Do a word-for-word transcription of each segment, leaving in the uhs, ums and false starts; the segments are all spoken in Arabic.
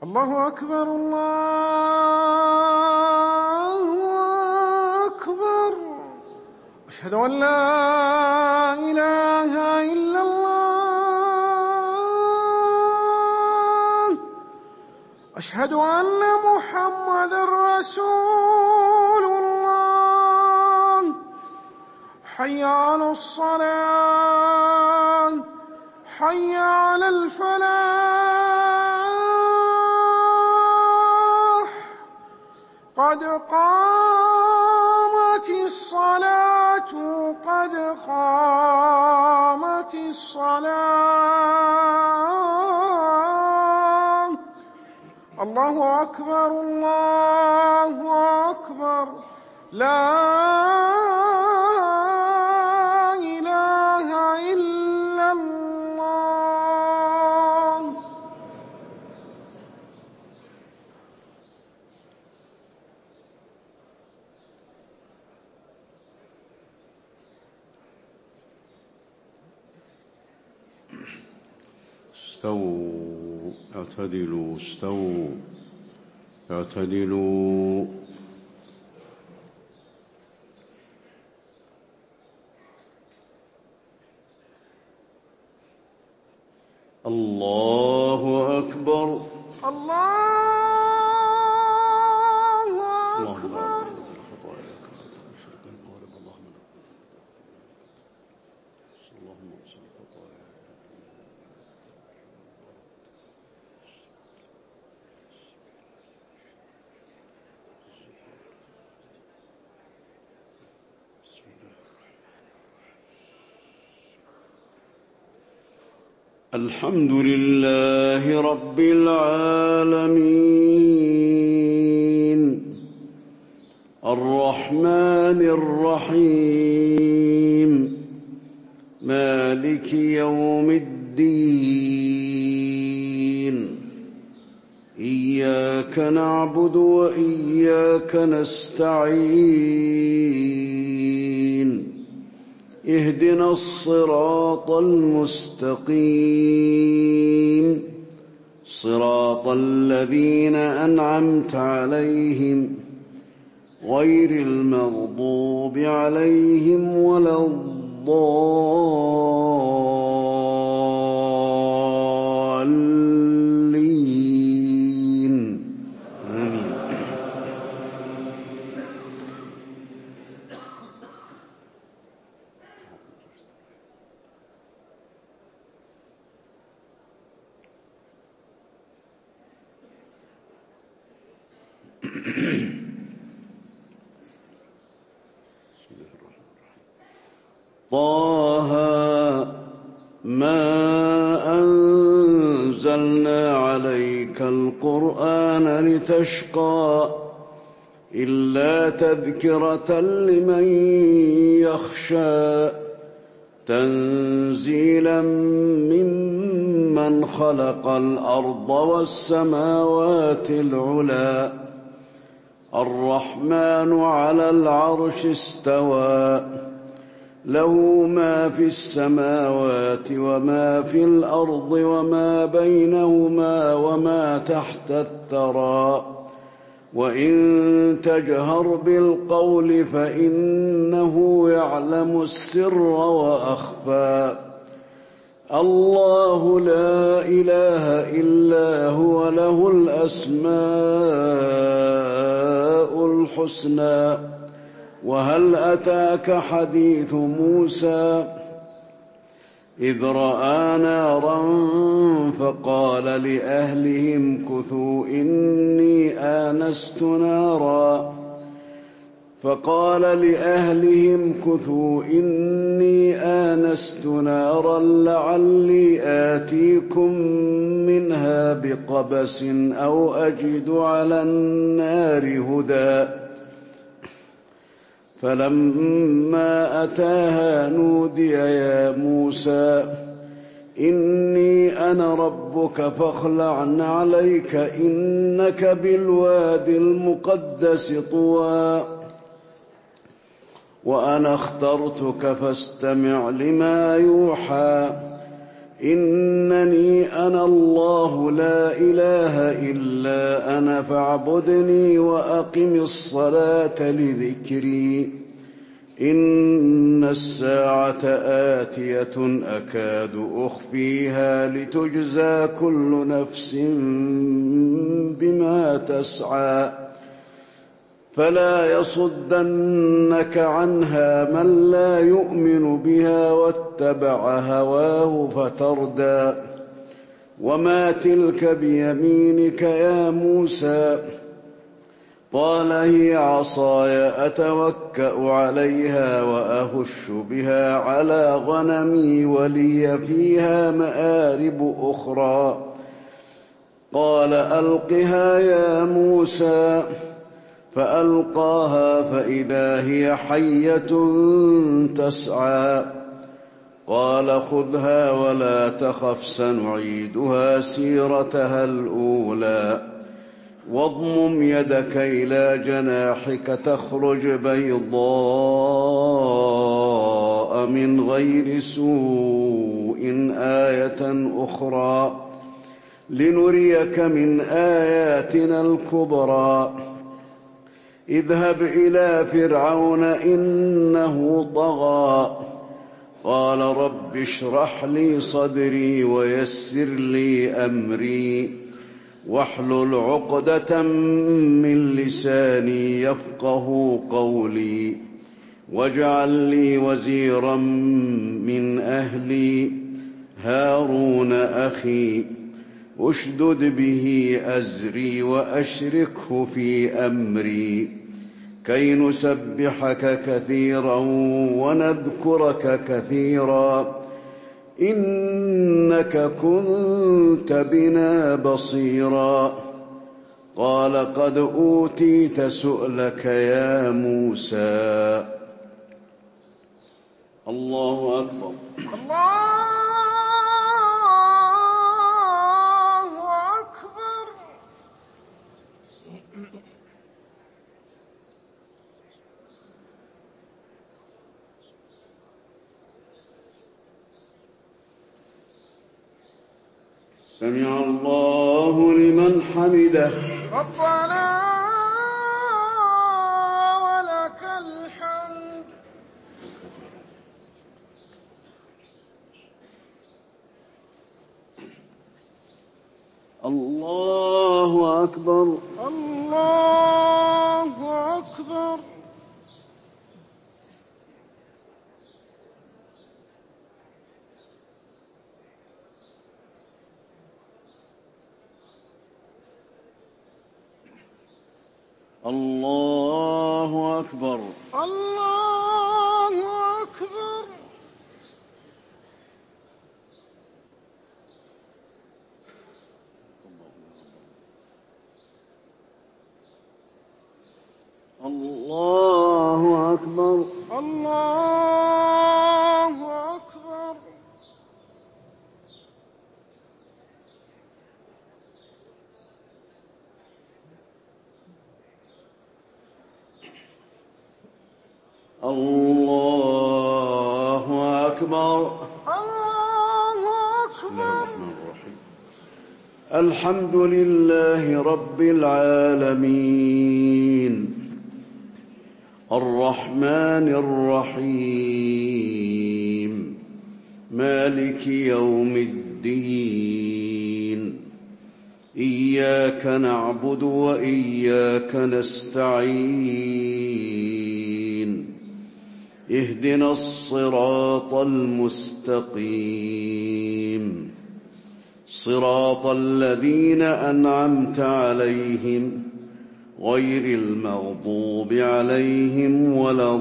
الله أكبر الله أكبر. أشهد أن لا إله إلا الله. أشهد أن محمدًا رسول الله. حي على الصلاة حي على الفلاح. قد قامت الصلاة قد قامت الصلاة. الله أكبر الله أكبر. لا إله إلا الله. استووا اعتدلوا استووا اعتدلوا. الله أكبر الله أكبر. الحمد لله رب العالمين الرحمن الرحيم مالك يوم الدين. إياك نعبد وإياك نستعين. اهدنا الصراط المستقيم صراط الذين أنعمت عليهم غير المغضوب عليهم ولا الضالين. آمين. طه ما أنزلنا عليك القرآن لتشقى إلا تذكرة لمن يخشى تنزيلا ممن خلق الأرض والسماوات العلى. الرحمن على العرش استوى له ما في السماوات وما في الأرض وما بينهما وما تحت الثرى. وإن تجهر بالقول فإنه يعلم السر وأخفى. الله لا إله إلا هو له الأسماء الحسنى. وهل أتاك حديث موسى إذ رأى نارا فقال لأهلهم كثوا إني آنست نارا فقال لأهلهم كثوا إني آنست نارا لعلي آتيكم منها بقبس أو أجد على النار هدى. فلما أتاها نودي يا موسى إني أنا ربك فاخلع عليك إنك بالوادي المقدس طوى. وأنا اخترتك فاستمع لما يوحى إنني أنا الله لا إله إلا أنا فاعبدني وأقم الصلاة لذكري إن الساعة آتية أكاد أخفيها لتجزى كل نفس بما تسعى فلا يصدنك عنها من لا يؤمن بها واتبع هواه فتردى وما تلك بيمينك يا موسى قال هي عصاي أتوكأ عليها وأهش بها على غنمي ولي فيها مآرب أخرى قال ألقها يا موسى فألقاها فإذا هي حية تسعى قال خذها ولا تخف سنعيدها سيرتها الأولى واضمم يدك إلى جناحك تخرج بيضاء من غير سوء آية أخرى لنريك من آياتنا الكبرى اذهب إلى فرعون إنه طغى قال رب اشرح لي صدري ويسر لي أمري واحلل عقدة من لساني يفقه قولي واجعل لي وزيرا من أهلي هارون أخي اشدد به أزري وأشركه في أمري كي نسبحك كثيرا ونذكرك كثيرا إنك كنت بنا بصيرا قال قد أوتيت سؤلك يا موسى الله أكبر الله أكبر سمع الله لمن حمده ربنا ولك الحمد الله أكبر الله أكبر الله أكبر الله أكبر الله أكبر الله أكبر الله أكبر الله أكبر الحمد لله رب العالمين الرحمن الرحيم مالك يوم الدين إياك نعبد وإياك نستعين اهدنا الصراط المستقيم صراط الذين أنعمت عليهم غير المغضوب عليهم ولا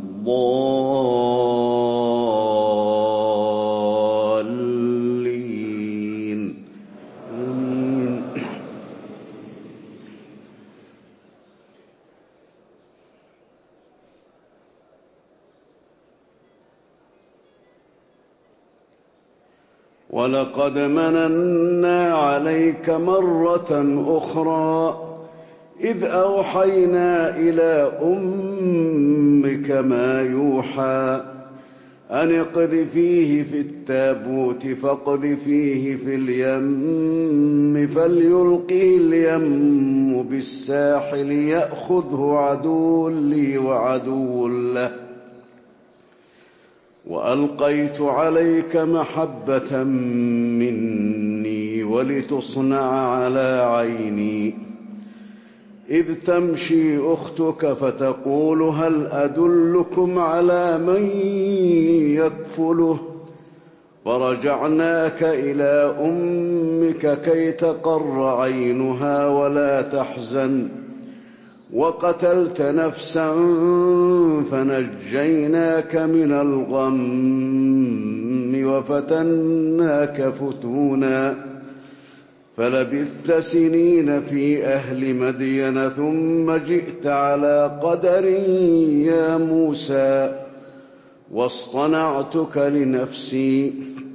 الضالين آمين. ولقد مننا عليك مرة أخرى إذ أوحينا إلى أمك ما يوحى أن اقذفيه في التابوت فاقذفيه في اليم فليلقه اليم بالساحل يأخذه عدو لي وعدو له وألقيت عليك محبة مني ولتصنع على عيني إذ تمشي أختك فتقول هل أدلكم على من يكفله فرجعناك إلى أمك كي تقر عينها ولا تحزن وقتلت نفسا فنجيناك من الغم وفتناك فتونا فلبثت سنين في أهل مدين ثم جئت على قدر يا موسى واصطنعتك لنفسي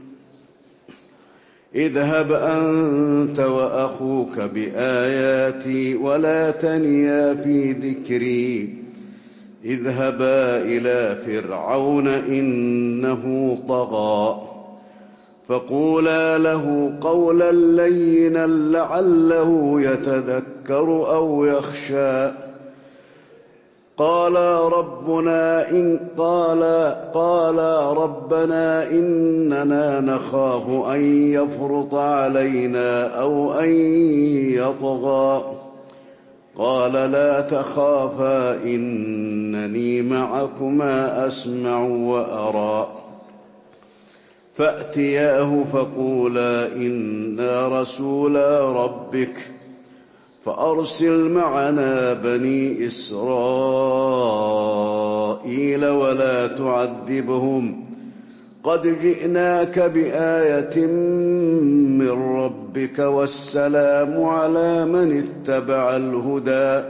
اذهب أنت وأخوك بآياتي ولا تنيا في ذكري اذهبا إلى فرعون إنه طغى فقولا له قولا لينا لعله يتذكر أو يخشى قالا ربنا إن قالا قالا ربنا إننا نخاف أن يفرط علينا أو أن يطغى قال لا تخافا إنني معكما أسمع وأرى فأتياه فقولا إنا رسولا ربك فأرسل معنا بني إسرائيل ولا تعذبهم قد جئناك بآية من ربك والسلام على من اتبع الهدى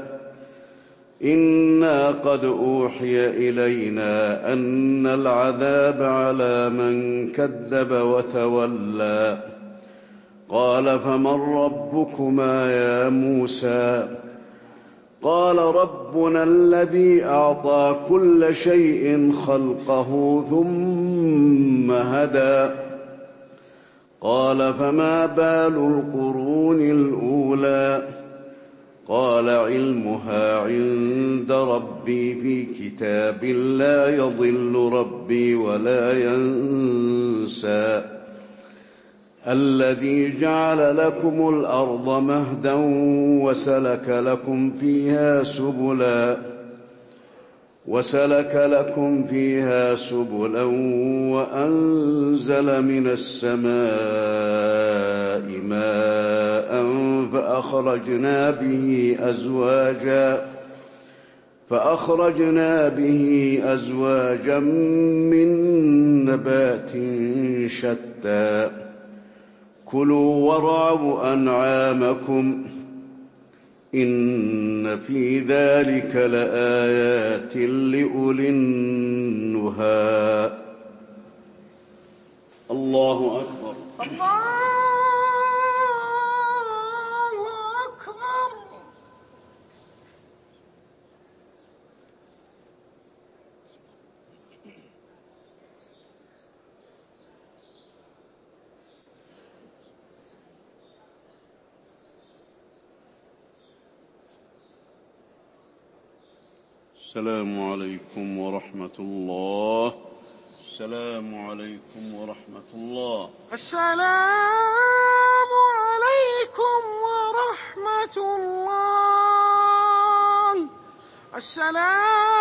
إنا قد أوحي إلينا أن العذاب على من كذب وتولى قال فمن ربكما يا موسى قال ربنا الذي أعطى كل شيء خلقه ثم هدى قال فما بال القرون الأولى قال علمها عند ربي في كتاب لا يضل ربي ولا ينسى الذي جعل لكم الأرض مهدا وسلك لكم فيها سبلا وسلك لكم فيها سبلا وأنزل من السماء ماء فأخرجنا به أزواجا فأخرجنا به أزواجا من نبات شتى كلوا وارعوا أنعامكم إن في ذلك لآيات لأولي النهى الله أكبر الله أكبر. السلام عليكم ورحمة الله. السلام عليكم ورحمة الله. السلام عليكم ورحمة الله. السلام